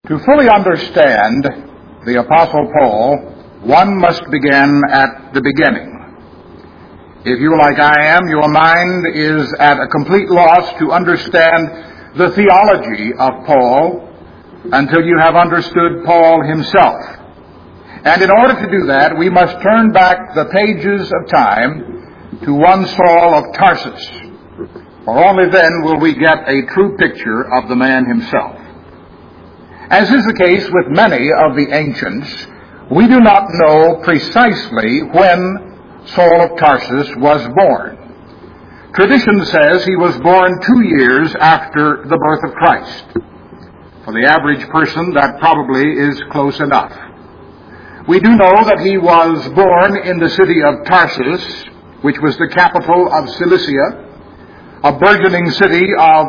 To fully understand the Apostle Paul, one must begin at the beginning. If you, like I am, your mind is at a complete loss to understand the theology of Paul until you have understood Paul himself. And in order to do that, we must turn back the pages of time to one Saul of Tarsus, for only then will we get a true picture of the man himself. As is the case with many of the ancients, we do not know precisely when Saul of Tarsus was born. Tradition says he was born 2 years after the birth of Christ. For the average person, that probably is close enough. We do know that he was born in the city of Tarsus, which was the capital of Cilicia, a burgeoning city of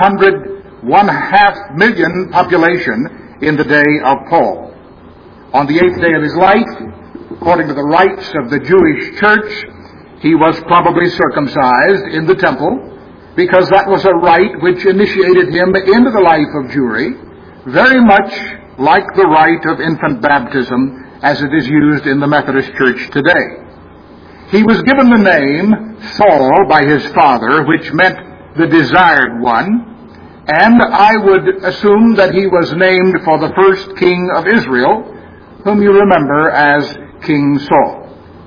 1.5 million population in the day of Paul. On the 8th day of his life, according to the rites of the Jewish church, he was probably circumcised in the temple, because that was a rite which initiated him into the life of Jewry, very much like the rite of infant baptism as it is used in the Methodist Church today. He was given the name Saul by his father, which meant the desired one, and I would assume that he was named for the first king of Israel, whom you remember as King Saul.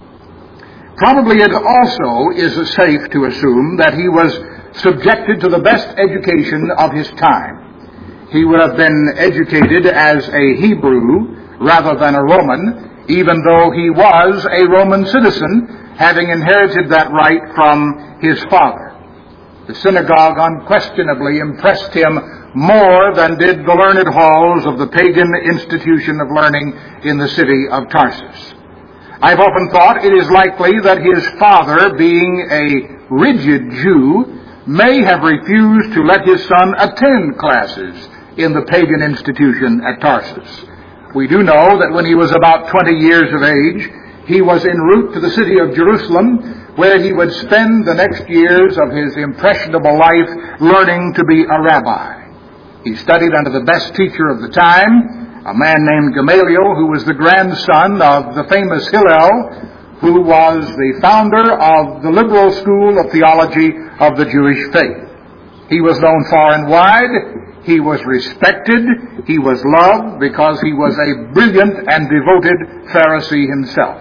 Probably it also is safe to assume that he was subjected to the best education of his time. He would have been educated as a Hebrew rather than a Roman, even though he was a Roman citizen, having inherited that right from his father. The synagogue unquestionably impressed him more than did the learned halls of the pagan institution of learning in the city of Tarsus. I've often thought it is likely that his father, being a rigid Jew, may have refused to let his son attend classes in the pagan institution at Tarsus. We do know that when he was about 20 years of age, he was en route to the city of Jerusalem, where he would spend the next years of his impressionable life learning to be a rabbi. He studied under the best teacher of the time, a man named Gamaliel, who was the grandson of the famous Hillel, who was the founder of the liberal school of theology of the Jewish faith. He was known far and wide. He was respected. He was loved because he was a brilliant and devoted Pharisee himself.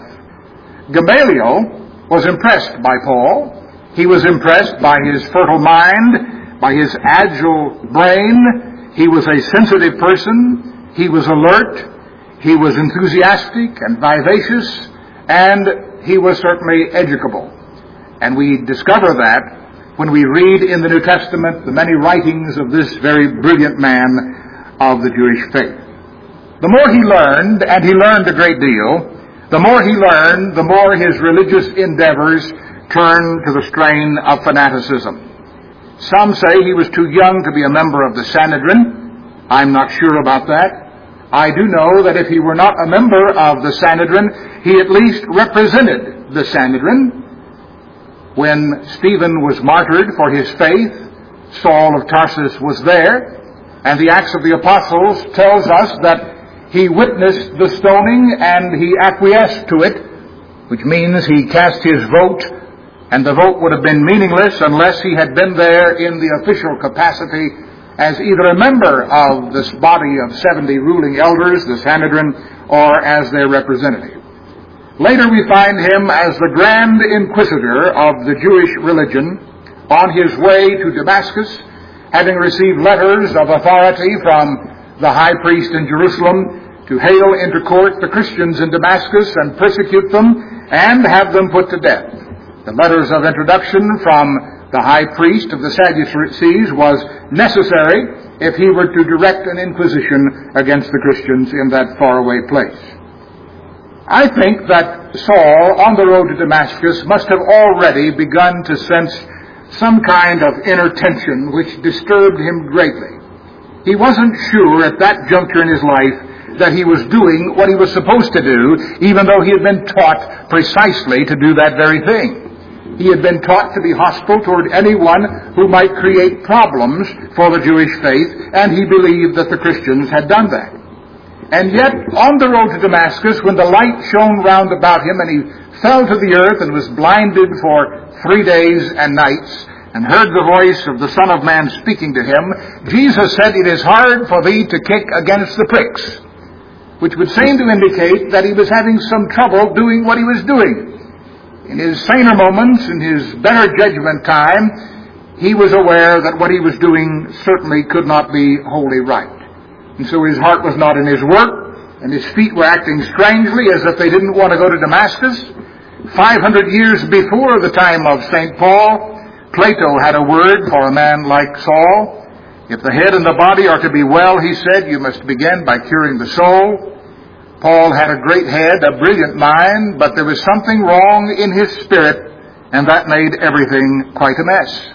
Gamaliel was impressed by Paul. He was impressed by his fertile mind, by his agile brain. He was a sensitive person. He was alert. He was enthusiastic and vivacious. And he was certainly educable. And we discover that when we read in the New Testament the many writings of this very brilliant man of the Jewish faith. The more he learned, and he learned a great deal, the more he learned, the more his religious endeavors turned to the strain of fanaticism. Some say he was too young to be a member of the Sanhedrin. I'm not sure about that. I do know that if he were not a member of the Sanhedrin, he at least represented the Sanhedrin. When Stephen was martyred for his faith, Saul of Tarsus was there, and the Acts of the Apostles tells us that he witnessed the stoning and he acquiesced to it, which means he cast his vote, and the vote would have been meaningless unless he had been there in the official capacity as either a member of this body of 70 ruling elders, the Sanhedrin, or as their representative. Later we find him as the Grand Inquisitor of the Jewish religion on his way to Damascus, having received letters of authority from the high priest in Jerusalem to hail into court the Christians in Damascus and persecute them and have them put to death. The letters of introduction from the high priest of the Sadducees was necessary if he were to direct an inquisition against the Christians in that faraway place. I think that Saul, on the road to Damascus, must have already begun to sense some kind of inner tension which disturbed him greatly. He wasn't sure at that juncture in his life that he was doing what he was supposed to do, even though he had been taught precisely to do that very thing. He had been taught to be hostile toward anyone who might create problems for the Jewish faith, and he believed that the Christians had done that. And yet, on the road to Damascus, when the light shone round about him and he fell to the earth and was blinded for 3 days and nights, and heard the voice of the Son of Man speaking to him, Jesus said, "It is hard for thee to kick against the pricks," which would seem to indicate that he was having some trouble doing what he was doing. In his saner moments, in his better judgment time, he was aware that what he was doing certainly could not be wholly right. And so his heart was not in his work, and his feet were acting strangely as if they didn't want to go to Damascus. 500 years before the time of St. Paul, Plato had a word for a man like Saul. If the head and the body are to be well, he said, you must begin by curing the soul. Paul had a great head, a brilliant mind, but there was something wrong in his spirit, and that made everything quite a mess.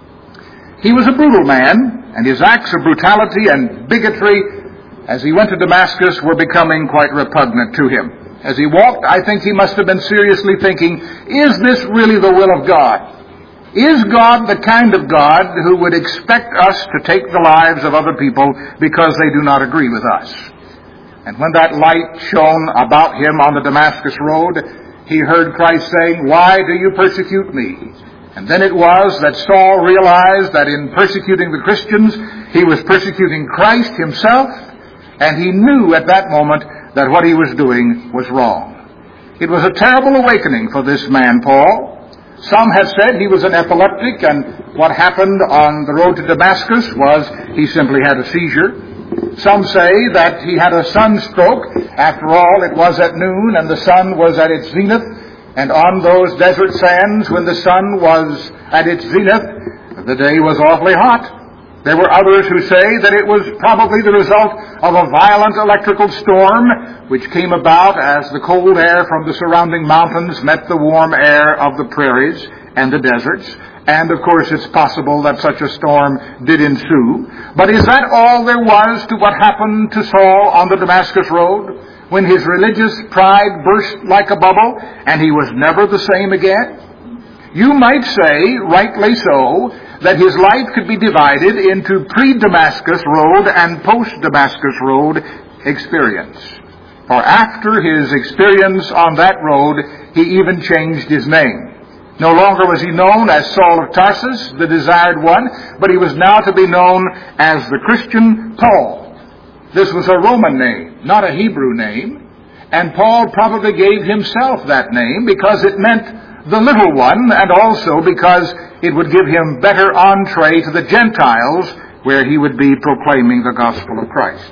He was a brutal man, and his acts of brutality and bigotry as he went to Damascus were becoming quite repugnant to him. As he walked, I think he must have been seriously thinking, is this really the will of God? Is God the kind of God who would expect us to take the lives of other people because they do not agree with us? And when that light shone about him on the Damascus road, he heard Christ saying, "Why do you persecute me?" And then it was that Saul realized that in persecuting the Christians, he was persecuting Christ himself, and he knew at that moment that what he was doing was wrong. It was a terrible awakening for this man, Paul. Some have said he was an epileptic, and what happened on the road to Damascus was he simply had a seizure. Some say that he had a sunstroke. After all, it was at noon, and the sun was at its zenith. And on those desert sands, when the sun was at its zenith, the day was awfully hot. There were others who say that it was probably the result of a violent electrical storm which came about as the cold air from the surrounding mountains met the warm air of the prairies and the deserts. And, of course, it's possible that such a storm did ensue. But is that all there was to what happened to Saul on the Damascus road, when his religious pride burst like a bubble and he was never the same again? You might say, rightly so, that his life could be divided into pre-Damascus road and post-Damascus road experience. For after his experience on that road, he even changed his name. No longer was he known as Saul of Tarsus, the desired one, but he was now to be known as the Christian Paul. This was a Roman name, not a Hebrew name, and Paul probably gave himself that name because it meant the little one, and also because it would give him better entree to the Gentiles, where he would be proclaiming the gospel of Christ.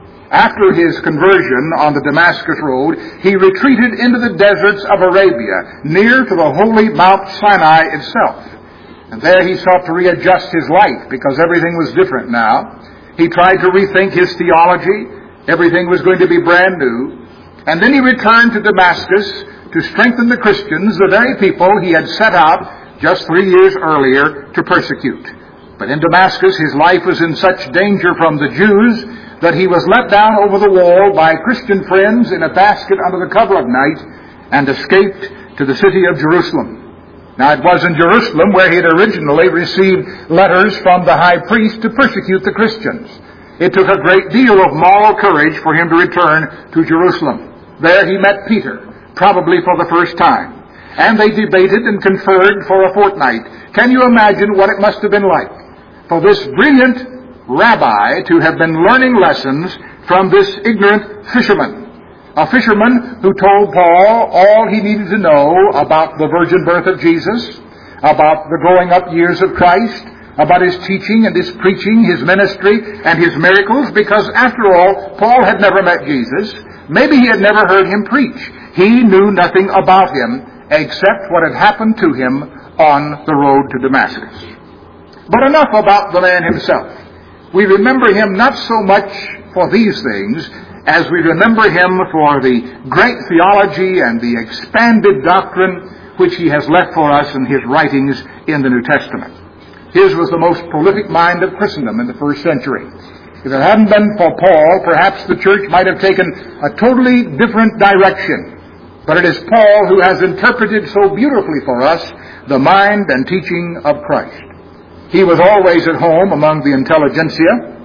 After his conversion on the Damascus road, he retreated into the deserts of Arabia, near to the holy Mount Sinai itself. And there he sought to readjust his life, because everything was different now. He tried to rethink his theology. Everything was going to be brand new. And then he returned to Damascus to strengthen the Christians, the very people he had set out just 3 years earlier to persecute. But in Damascus, his life was in such danger from the Jews that he was let down over the wall by Christian friends in a basket under the cover of night and escaped to the city of Jerusalem. Now, it was in Jerusalem where he had originally received letters from the high priest to persecute the Christians. It took a great deal of moral courage for him to return to Jerusalem. There he met Peter, probably for the first time, and they debated and conferred for a fortnight. Can you imagine what it must have been like for this brilliant rabbi to have been learning lessons from this ignorant fisherman? A fisherman who told Paul all he needed to know about the virgin birth of Jesus, about the growing up years of Christ, about his teaching and his preaching, his ministry and his miracles, because after all, Paul had never met Jesus. Maybe he had never heard him preach. He knew nothing about him except what had happened to him on the road to Damascus. But enough about the man himself. We remember him not so much for these things as we remember him for the great theology and the expanded doctrine which he has left for us in his writings in the New Testament. His was the most prolific mind of Christendom in the first century. If it hadn't been for Paul, perhaps the church might have taken a totally different direction. But it is Paul who has interpreted so beautifully for us the mind and teaching of Christ. He was always at home among the intelligentsia.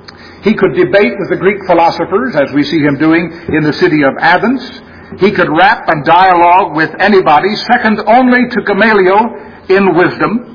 He could debate with the Greek philosophers, as we see him doing in the city of Athens. He could rap and dialogue with anybody, second only to Gamaliel in wisdom.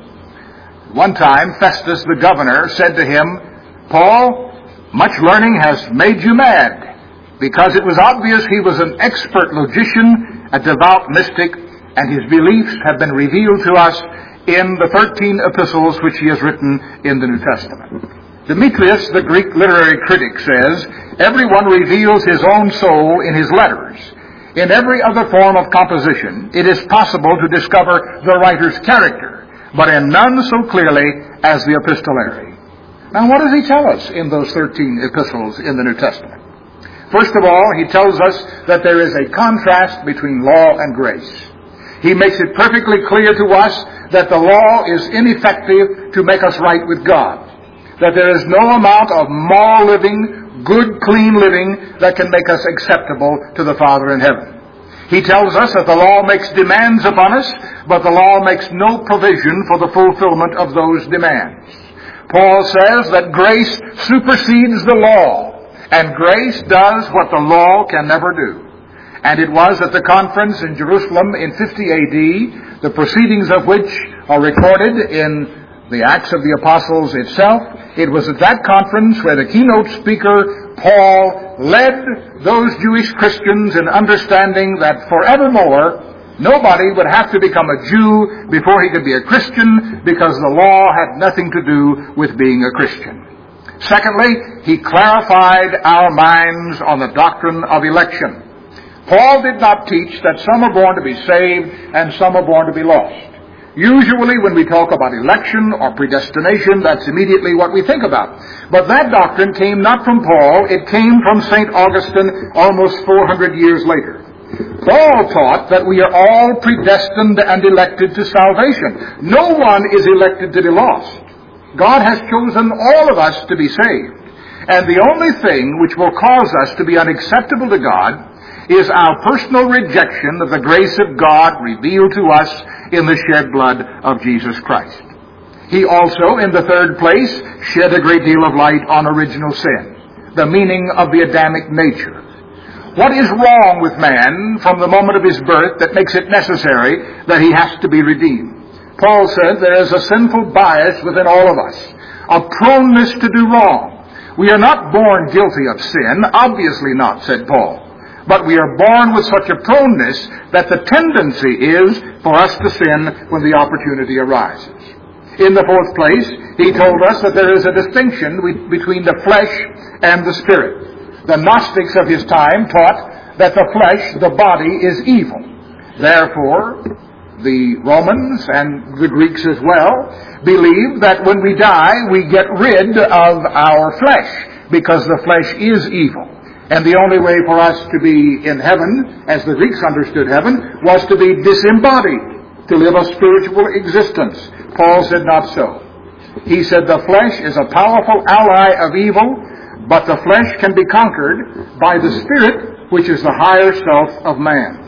One time, Festus the governor said to him, "Paul, much learning has made you mad," because it was obvious he was an expert logician, a devout mystic, and his beliefs have been revealed to us in the 13 epistles which he has written in the New Testament. Demetrius, the Greek literary critic, says, "Everyone reveals his own soul in his letters. In every other form of composition, it is possible to discover the writer's character, but in none so clearly as the epistolary." Now, what does he tell us in those 13 epistles in the New Testament? First of all, he tells us that there is a contrast between law and grace. He makes it perfectly clear to us that the law is ineffective to make us right with God, that there is no amount of moral living, good, clean living that can make us acceptable to the Father in heaven. He tells us that the law makes demands upon us, but the law makes no provision for the fulfillment of those demands. Paul says that grace supersedes the law, and grace does what the law can never do. And it was at the conference in Jerusalem in 50 A.D., the proceedings of which are recorded in the Acts of the Apostles itself. It was at that conference where the keynote speaker, Paul, led those Jewish Christians in understanding that forevermore nobody would have to become a Jew before he could be a Christian, because the law had nothing to do with being a Christian. Secondly, he clarified our minds on the doctrine of election. Paul did not teach that some are born to be saved and some are born to be lost. Usually when we talk about election or predestination, that's immediately what we think about. But that doctrine came not from Paul, it came from St. Augustine almost 400 years later. Paul taught that we are all predestined and elected to salvation. No one is elected to be lost. God has chosen all of us to be saved. And the only thing which will cause us to be unacceptable to God is our personal rejection of the grace of God revealed to us in the shed blood of Jesus Christ. He also, in the third place, shed a great deal of light on original sin, the meaning of the Adamic nature. What is wrong with man from the moment of his birth that makes it necessary that he has to be redeemed? Paul said there is a sinful bias within all of us, a proneness to do wrong. We are not born guilty of sin, obviously not, said Paul. But we are born with such a proneness that the tendency is for us to sin when the opportunity arises. In the fourth place, he told us that there is a distinction between the flesh and the spirit. The Gnostics of his time taught that the flesh, the body, is evil. Therefore, the Romans and the Greeks as well believe that when we die, we get rid of our flesh, because the flesh is evil. And the only way for us to be in heaven, as the Greeks understood heaven, was to be disembodied, to live a spiritual existence. Paul said not so. He said the flesh is a powerful ally of evil, but the flesh can be conquered by the Spirit, which is the higher self of man.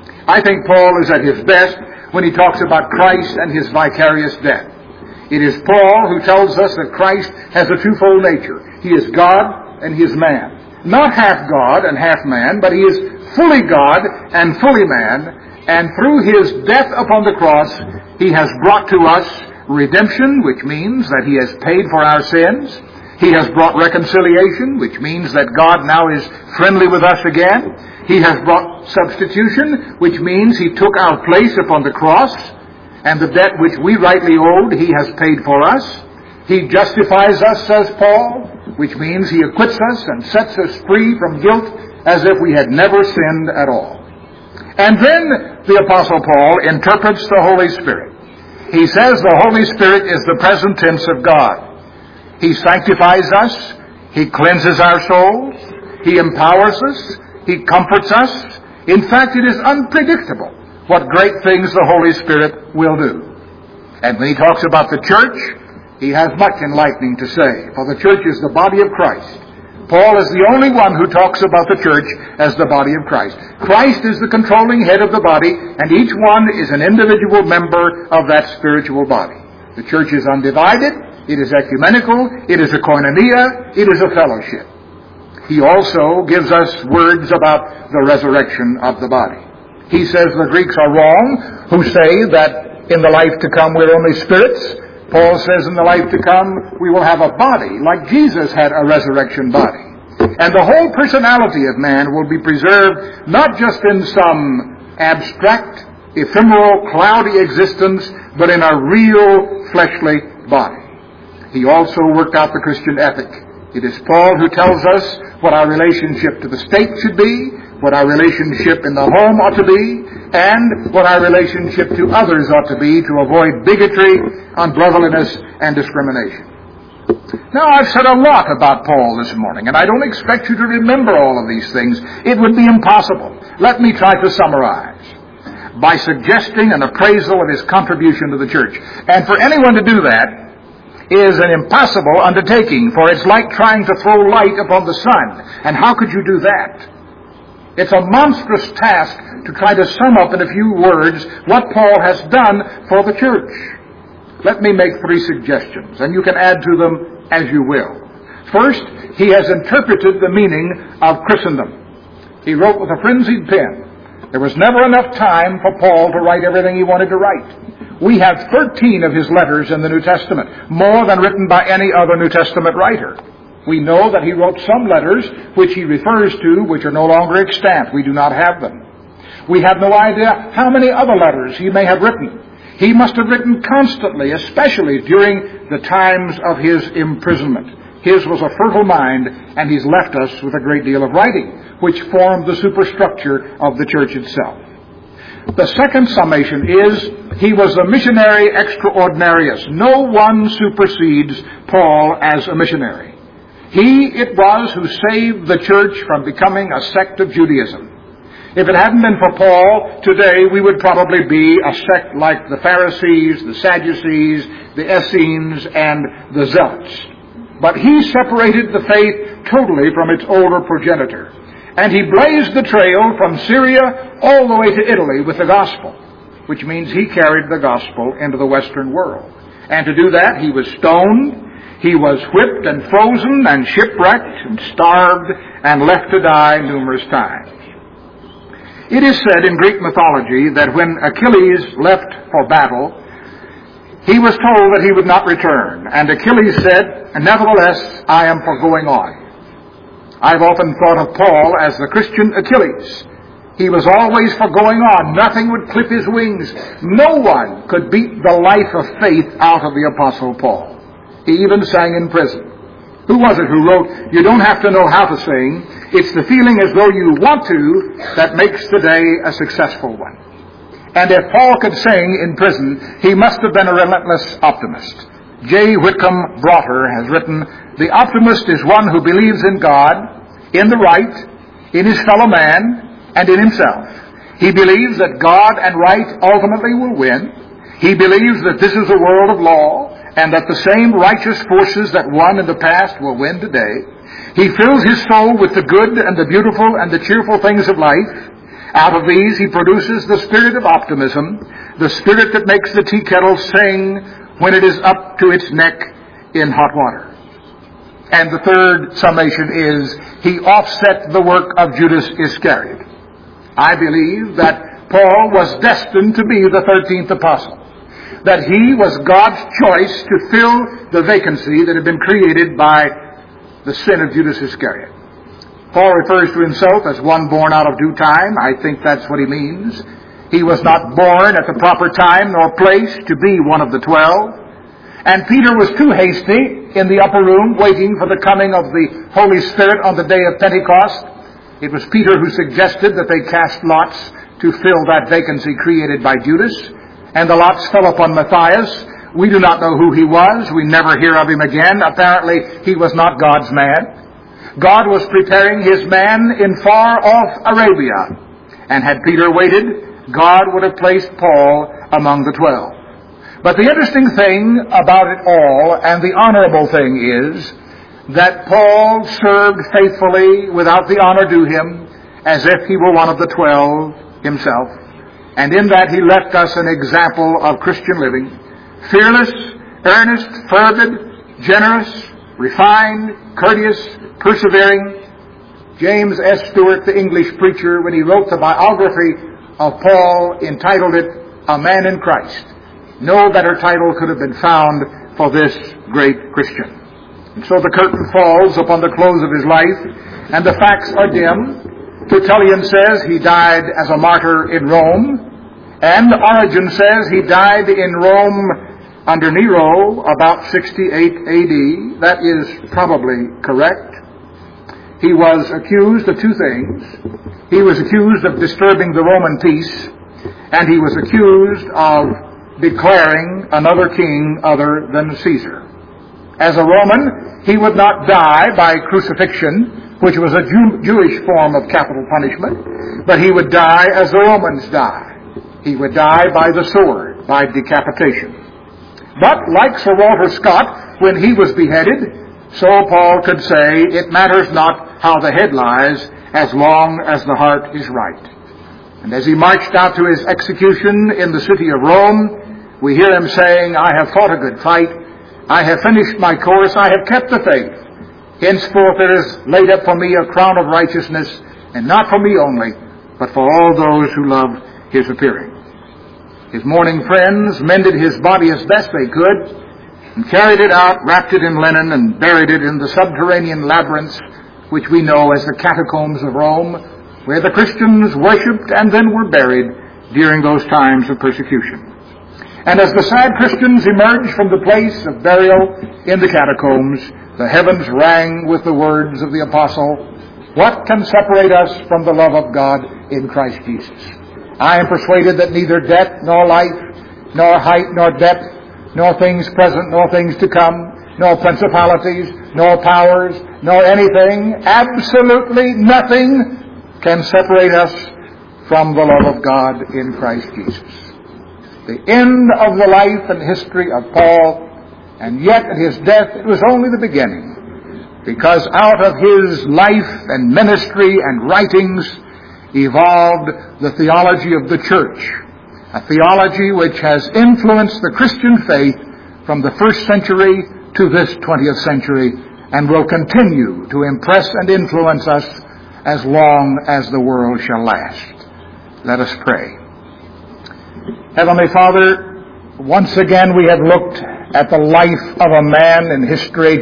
I think Paul is at his best when he talks about Christ and his vicarious death. It is Paul who tells us that Christ has a twofold nature. He is God and he is man. Not half God and half man, but he is fully God and fully man, and through his death upon the cross, he has brought to us redemption, which means that he has paid for our sins. He has brought reconciliation, which means that God now is friendly with us again. He has brought substitution, which means he took our place upon the cross, and the debt which we rightly owed, he has paid for us. He justifies us, says Paul, which means he acquits us and sets us free from guilt as if we had never sinned at all. And then the Apostle Paul interprets the Holy Spirit. He says the Holy Spirit is the present tense of God. He sanctifies us, he cleanses our souls, he empowers us, he comforts us. In fact, it is unpredictable what great things the Holy Spirit will do. And when he talks about the church, he has much enlightening to say, for the church is the body of Christ. Paul is the only one who talks about the church as the body of Christ. Christ is the controlling head of the body, and each one is an individual member of that spiritual body. The church is undivided, it is ecumenical, it is a koinonia, it is a fellowship. He also gives us words about the resurrection of the body. He says the Greeks are wrong who say that in the life to come we're only spirits. Paul says in the life to come we will have a body like Jesus had a resurrection body. And the whole personality of man will be preserved not just in some abstract, ephemeral, cloudy existence, but in a real fleshly body. He also worked out the Christian ethic. It is Paul who tells us what our relationship to the state should be, what our relationship in the home ought to be, and what our relationship to others ought to be to avoid bigotry, unbrotherliness, and discrimination. Now, I've said a lot about Paul this morning, and I don't expect you to remember all of these things. It would be impossible. Let me try to summarize by suggesting an appraisal of his contribution to the church. And for anyone to do that is an impossible undertaking, for it's like trying to throw light upon the sun. And how could you do that? It's a monstrous task to try to sum up in a few words what Paul has done for the church. Let me make 3 suggestions, and you can add to them as you will. First, he has interpreted the meaning of Christendom. He wrote with a frenzied pen. There was never enough time for Paul to write everything he wanted to write. We have 13 of his letters in the New Testament, more than written by any other New Testament writer. We know that he wrote some letters which he refers to which are no longer extant. We do not have them. We have no idea how many other letters he may have written. He must have written constantly, especially during the times of his imprisonment. His was a fertile mind, and he's left us with a great deal of writing, which formed the superstructure of the church itself. The second summation is he was a missionary extraordinarius. No one supersedes Paul as a missionary. He it was who saved the church from becoming a sect of Judaism. If it hadn't been for Paul, today we would probably be a sect like the Pharisees, the Sadducees, the Essenes, and the Zealots. But he separated the faith totally from its older progenitor. And he blazed the trail from Syria all the way to Italy with the gospel, which means he carried the gospel into the Western world. And to do that, he was stoned, he was whipped and frozen and shipwrecked and starved and left to die numerous times. It is said in Greek mythology that when Achilles left for battle, he was told that he would not return. And Achilles said, "Nevertheless, I am for going on." I've often thought of Paul as the Christian Achilles. He was always for going on. Nothing would clip his wings. No one could beat the life of faith out of the Apostle Paul. He even sang in prison. Who was it who wrote, "You don't have to know how to sing. It's the feeling as though you want to that makes the day a successful one." And if Paul could sing in prison, he must have been a relentless optimist. J. Whitcomb Brougher has written, "The optimist is one who believes in God, in the right, in his fellow man, and in himself. He believes that God and right ultimately will win. He believes that this is a world of law, and that the same righteous forces that won in the past will win today. He fills his soul with the good and the beautiful and the cheerful things of life. Out of these he produces the spirit of optimism, the spirit that makes the tea kettle sing when it is up to its neck in hot water." And the third summation is he offset the work of Judas Iscariot. I believe that Paul was destined to be the 13th apostle, that he was God's choice to fill the vacancy that had been created by the sin of Judas Iscariot. Paul refers to himself as one born out of due time. I think that's what he means. He was not born at the proper time nor place to be one of the 12. And Peter was too hasty in the upper room waiting for the coming of the Holy Spirit on the day of Pentecost. It was Peter who suggested that they cast lots to fill that vacancy created by Judas. And the lots fell upon Matthias. We do not know who he was. We never hear of him again. Apparently, he was not God's man. God was preparing his man in far-off Arabia. And had Peter waited, God would have placed Paul among the 12. But the interesting thing about it all, and the honorable thing, is that Paul served faithfully without the honor due him, as if he were one of the 12 himself. And in that he left us an example of Christian living, fearless, earnest, fervid, generous, refined, courteous, persevering. James S. Stewart, the English preacher, when he wrote the biography of Paul, entitled it, A Man in Christ. No better title could have been found for this great Christian. And so the curtain falls upon the close of his life, and the facts are dim. Tertullian says he died as a martyr in Rome, and Origen says he died in Rome under Nero about 68 A.D. That is probably correct. He was accused of two things. He was accused of disturbing the Roman peace, and he was accused of declaring another king other than Caesar. As a Roman, he would not die by crucifixion, which was a Jewish form of capital punishment, but he would die as the Romans die. He would die by the sword, by decapitation. But like Sir Walter Scott, when he was beheaded, so Paul could say, it matters not how the head lies, as long as the heart is right. And as he marched out to his execution in the city of Rome, we hear him saying, I have fought a good fight, I have finished my course, I have kept the faith. Henceforth there is laid up for me a crown of righteousness, and not for me only, but for all those who love his appearing. His mourning friends mended his body as best they could, and carried it out, wrapped it in linen, and buried it in the subterranean labyrinths, which we know as the catacombs of Rome, where the Christians worshipped and then were buried during those times of persecution. And as the sad Christians emerged from the place of burial in the catacombs, the heavens rang with the words of the apostle, what can separate us from the love of God in Christ Jesus? I am persuaded that neither death, nor life, nor height, nor depth, nor things present, nor things to come, nor principalities, nor powers, nor anything, absolutely nothing can separate us from the love of God in Christ Jesus. The end of the life and history of Paul, and yet at his death it was only the beginning, because out of his life and ministry and writings evolved the theology of the church, a theology which has influenced the Christian faith from the first century to this 20th century, and will continue to impress and influence us as long as the world shall last. Let us pray. Heavenly Father, once again we have looked at the life of a man in history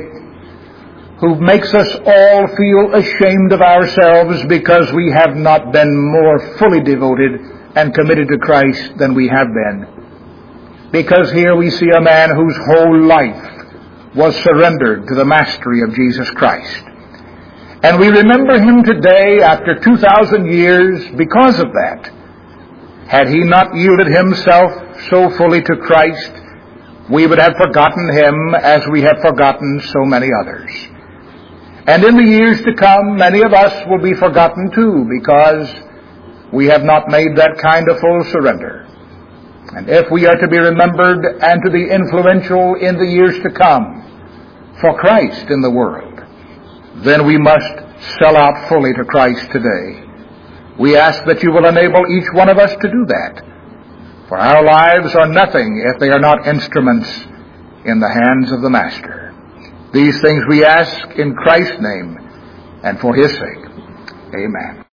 who makes us all feel ashamed of ourselves because we have not been more fully devoted and committed to Christ than we have been. Because here we see a man whose whole life was surrendered to the mastery of Jesus Christ. And we remember him today after 2,000 years because of that. Had he not yielded himself so fully to Christ, we would have forgotten him as we have forgotten so many others. And in the years to come, many of us will be forgotten too, because we have not made that kind of full surrender. And if we are to be remembered and to be influential in the years to come for Christ in the world, then we must sell out fully to Christ today. We ask that you will enable each one of us to do that. For our lives are nothing if they are not instruments in the hands of the Master. These things we ask in Christ's name and for his sake. Amen.